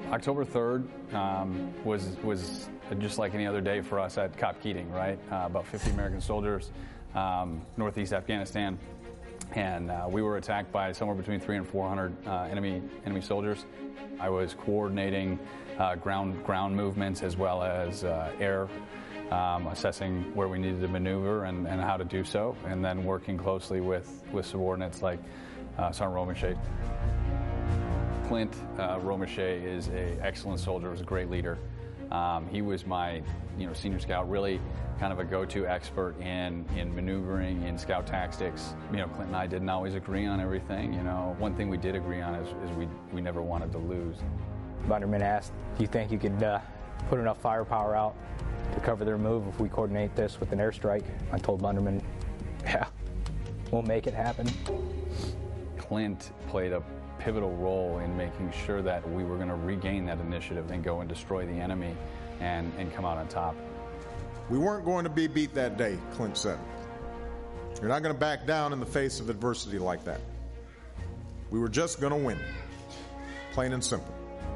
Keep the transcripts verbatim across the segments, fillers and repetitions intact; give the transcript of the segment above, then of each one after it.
October third um, was was just like any other day for us at Cop Keating, right? Uh, about fifty American soldiers, um, northeast Afghanistan, and uh, we were attacked by somewhere between three and four hundred uh, enemy enemy soldiers. I was coordinating uh, ground ground movements as well as uh, air, um, assessing where we needed to maneuver and, and how to do so, and then working closely with with subordinates like uh, Sergeant Romesha. Clint uh, Romesha is an excellent soldier, was a great leader. Um, he was my, you know, senior scout, really kind of a go-to expert in, in maneuvering, in scout tactics. You know, Clint and I didn't always agree on everything. You know, one thing we did agree on is, is we, we never wanted to lose. Bunderman asked, do you think you could uh, put enough firepower out to cover their move if we coordinate this with an airstrike? I told Bunderman, yeah, we'll make it happen. Clint played a pivotal role in making sure that we were going to regain that initiative and go and destroy the enemy and, and come out on top. We weren't going to be beat that day, Clint said. You're not going to back down in the face of adversity like that. We were just going to win, plain and simple.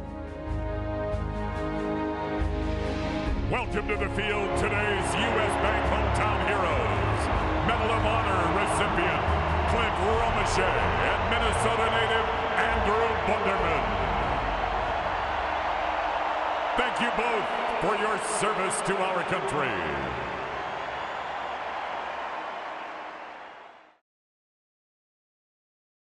Welcome to the field, today's U S Bank Hometown Heroes. Medal of Honor recipient, Clint Romesha, and Minnesota native Andrew Bunderman. Thank you both for your service to our country.